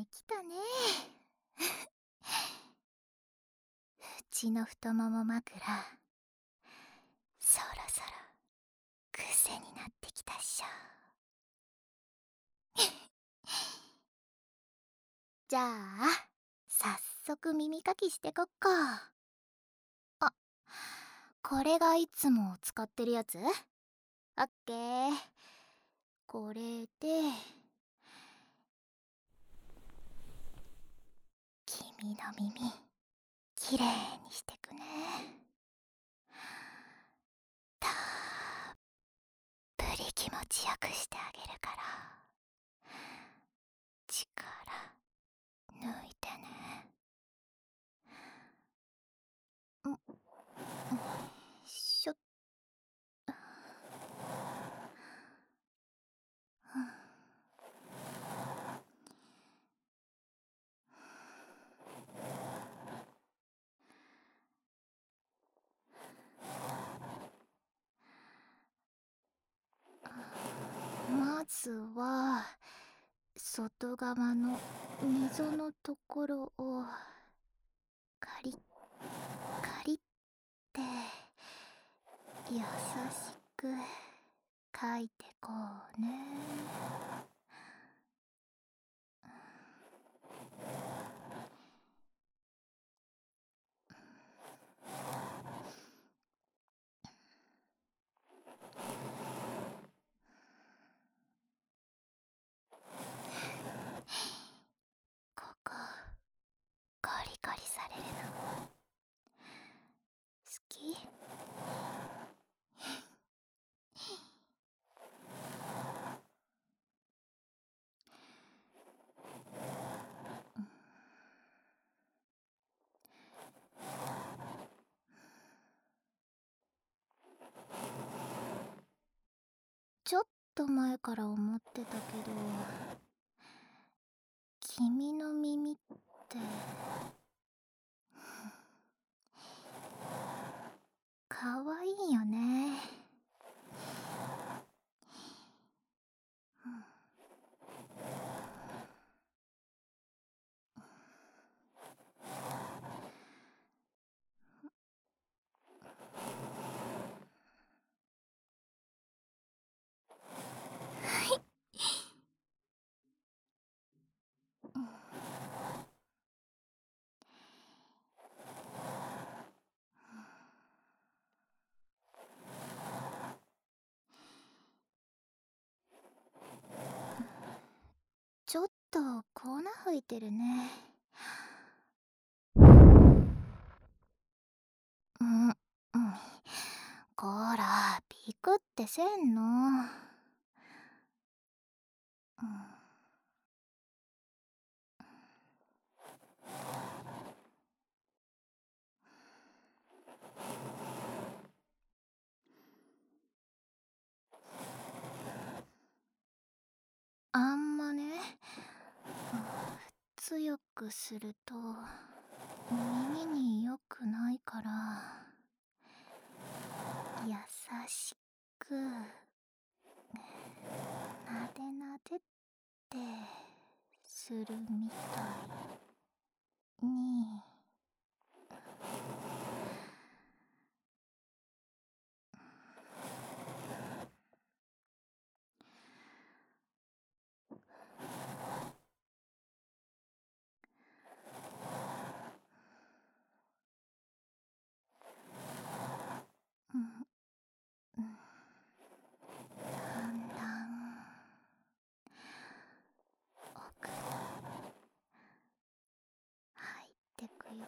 来たね。うちの太もも枕、そろそろ癖になってきたっしょ。じゃあ早速耳かきしてこっか。あ、これがいつも使ってるやつ？オッケー。これで君の耳きれいにしてくね。たっぷり気持ちよくしてあげるから力抜いてね。よいしょ。まずは外側の溝のところをカリッカリッって優しく描いてこうね。ここコリコリされるの好き？ちょっと前から思ってたけど、君の耳ってかわいいよね。ちょっと粉吹いてるね。こらピクってせんの。あんまね、強くすると耳に良くないから、優しくなでなでってするみたいに。だんだん奥に入ってくよ。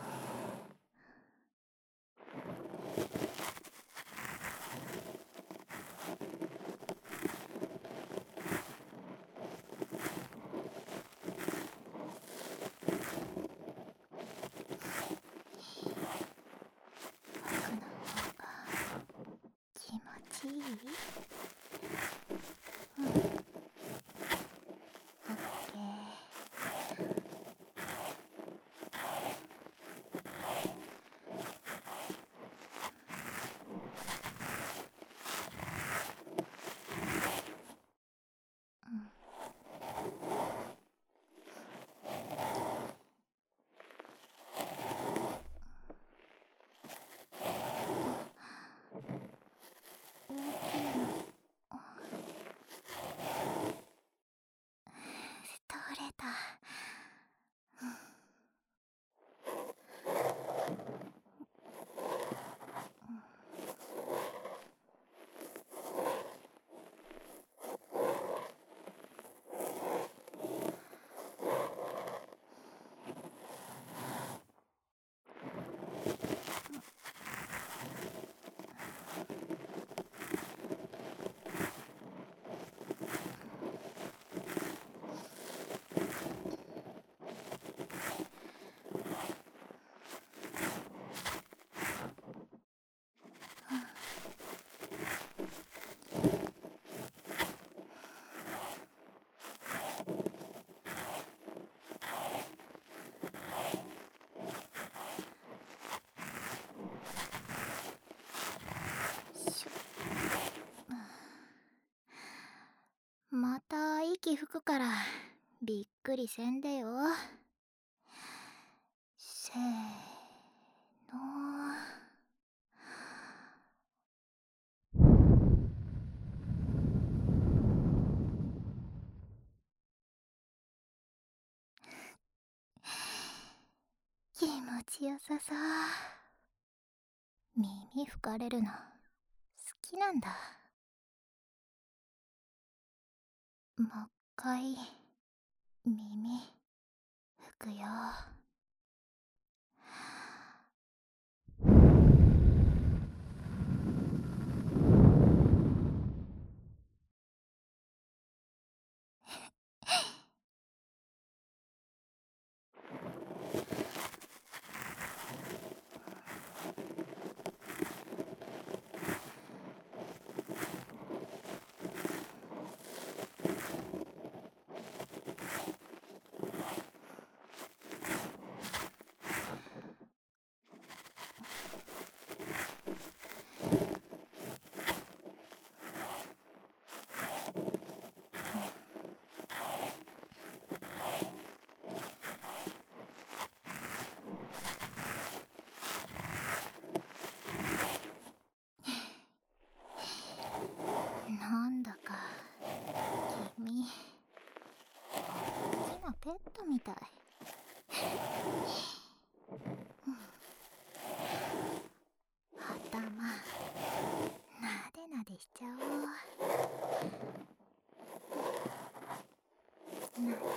奥の方が気持ちいい？オッケー。 息吹くからびっくりせんでよ。せーの。気持ちよさそう。耳吹かれるの好きなんだ。もう一回耳吹くよ。なんだか君好きなペットみたい。頭なでなでしちゃおう。なでなで。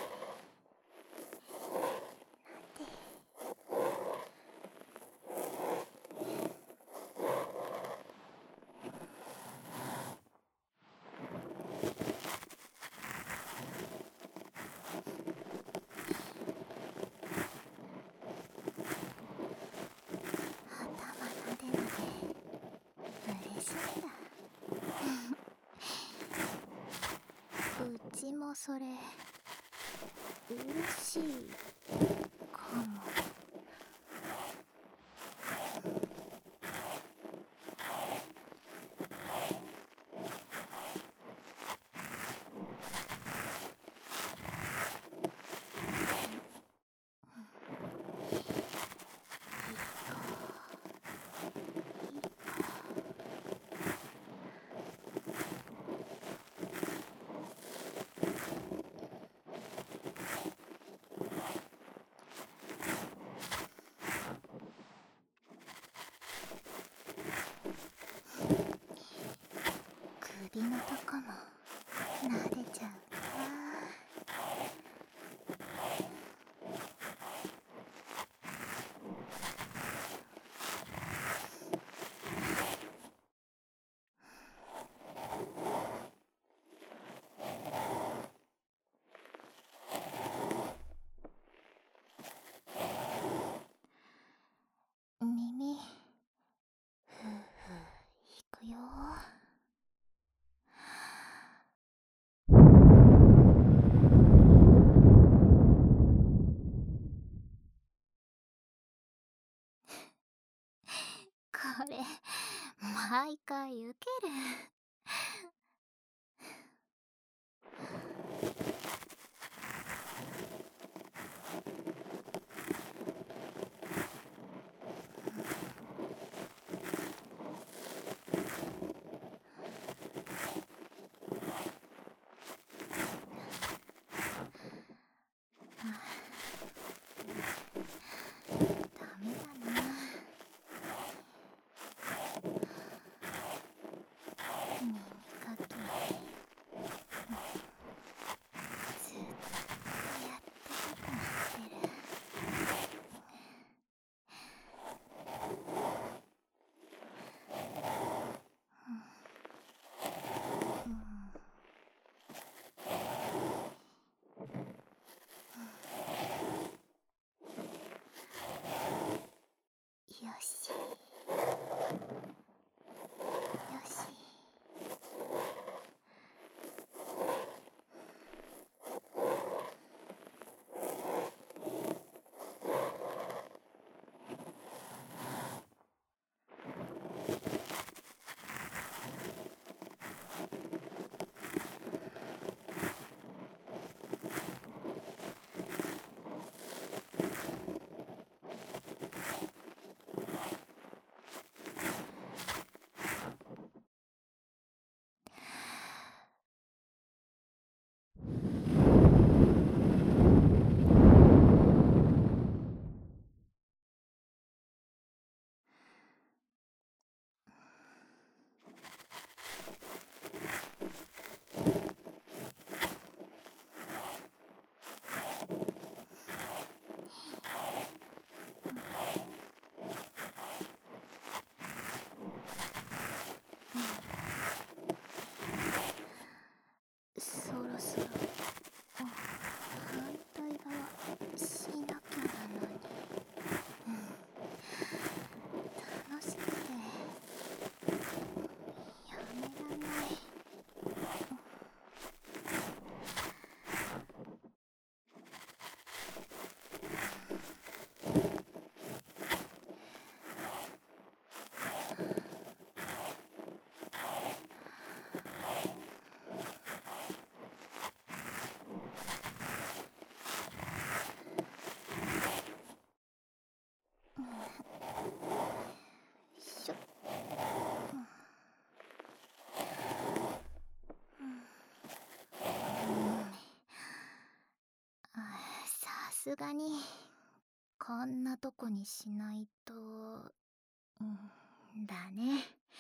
頭なでなで嬉しいんだ。うちもそれ嬉しいかも。首のとこも撫でちゃうか。耳ふうふう引くよ。これ毎回受ける。ダメだな。耳かきすがにこんなとこにしないと。だね。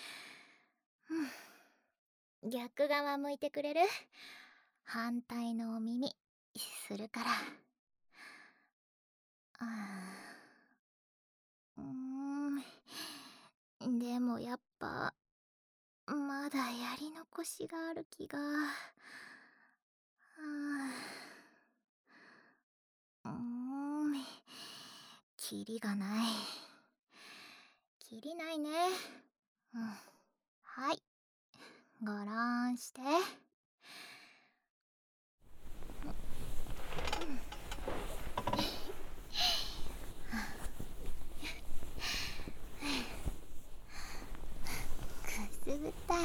逆側向いてくれる？反対のお耳するから。でもやっぱまだやり残しがある気が。キリがない。キリないね。はい、ごろんして。くすぐったい。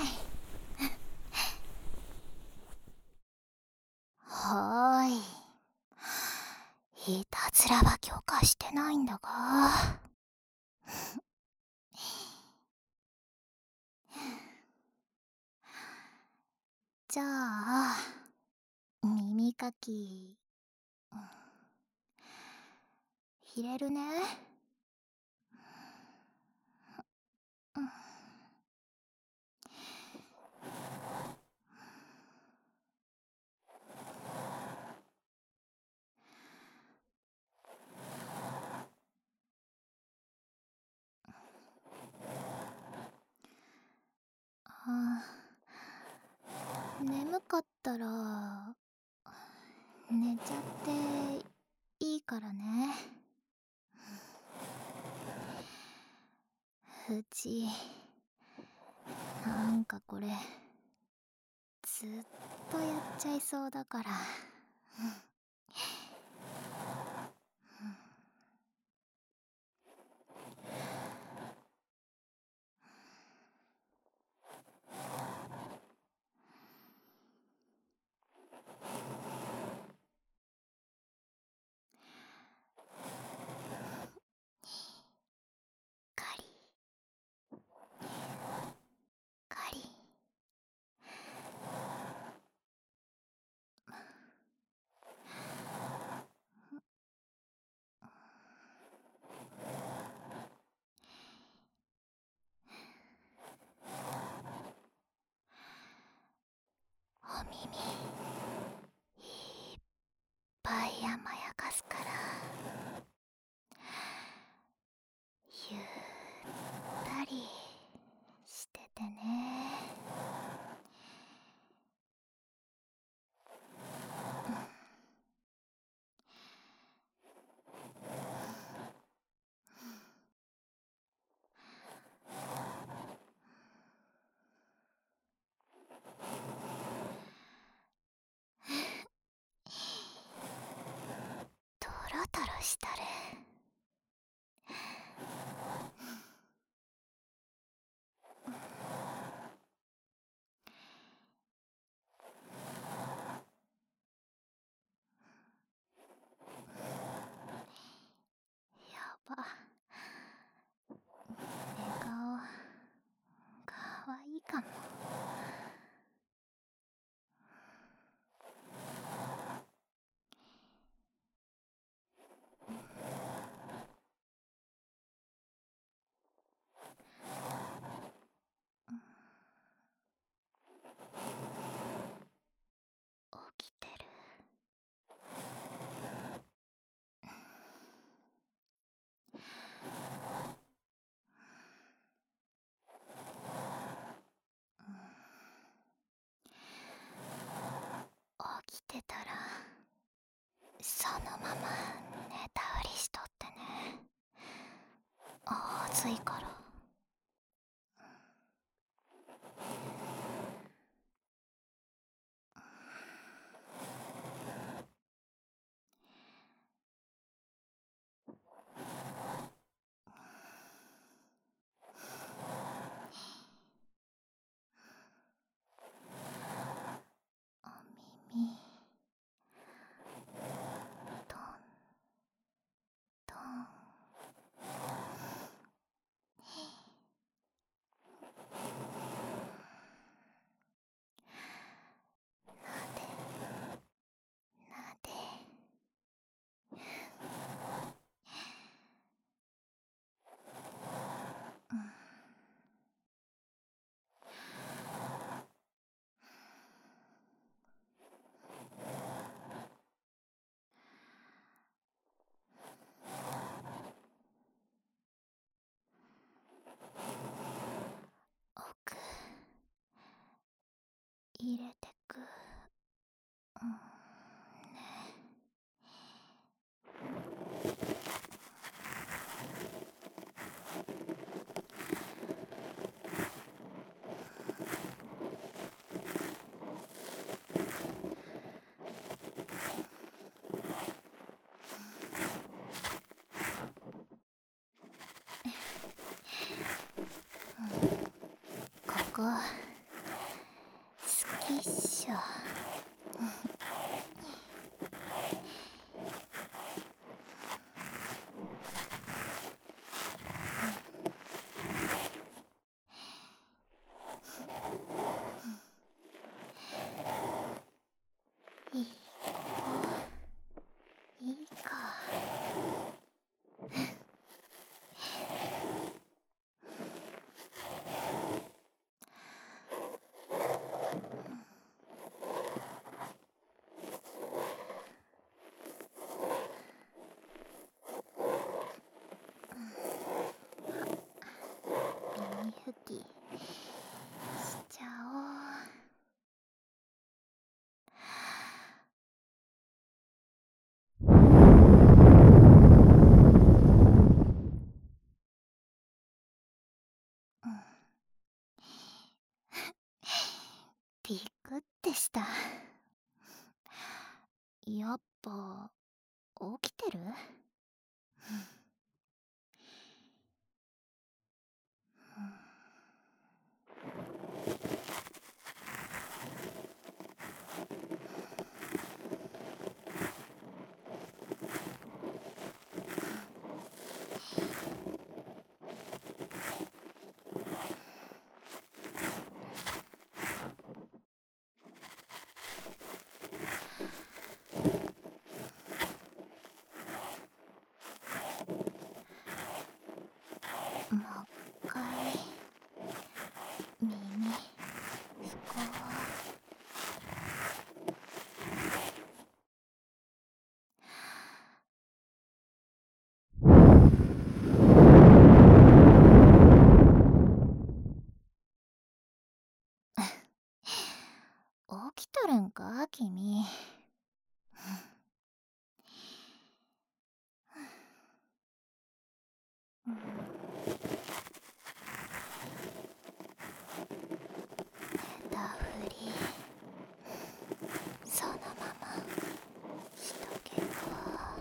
はーい、いたずらは許可してないんだが。じゃあ耳かき入れるね。眠かったら寝ちゃっていいからね。うちなんかこれずっとやっちゃいそうだから。カリカリ。お耳いっぱい甘やかすから、ゆったりしててね。トロトロしたる。やば、寝顔かわいいかも。起きてる。起きてたらそのまま寝たふりしとってね。暑いから。お耳トントン。 入れてく。ね。ここ好きっしょ。いい子、いいか。耳拭きしちゃおう。ピクってした。やっぱ起きてる？もう一回耳拭こう。起きとるんか君。寝たふりそのまましとけば。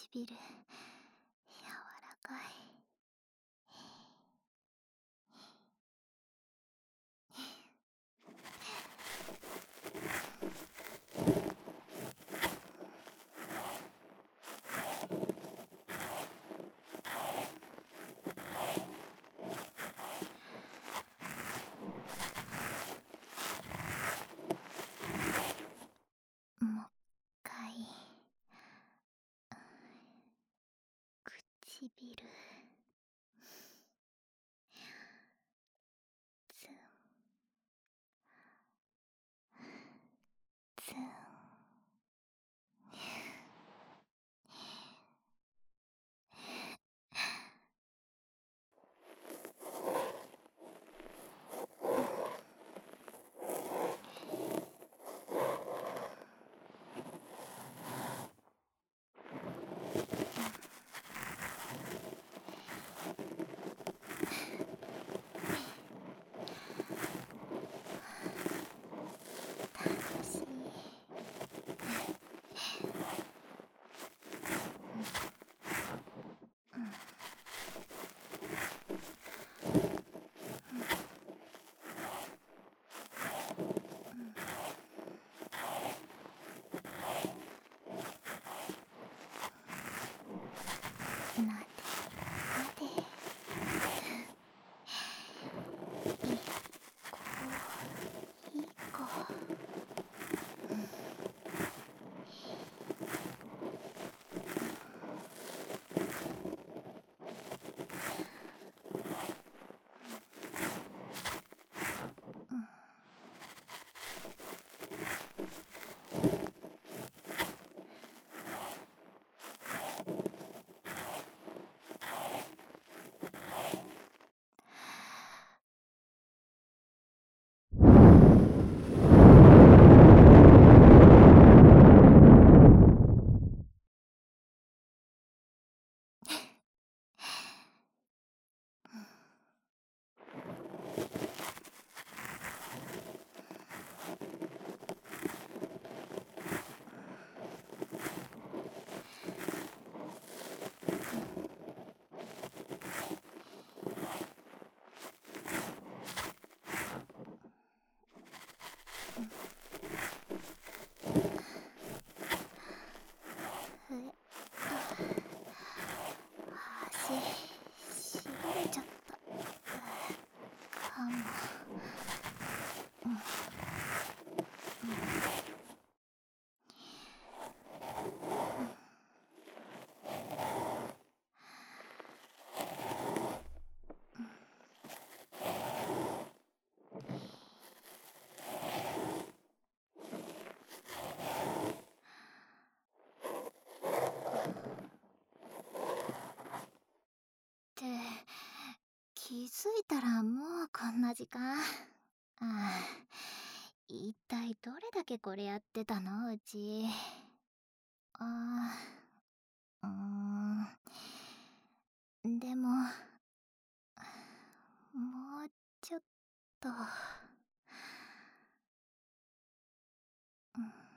唇柔らかい。もう一回唇ツンツン。楽しい。なでなで。いい子。足しびれちゃった。かも。って気づいたらもうこんな時間。一体どれだけこれやってたのうち。あでももうちょっと。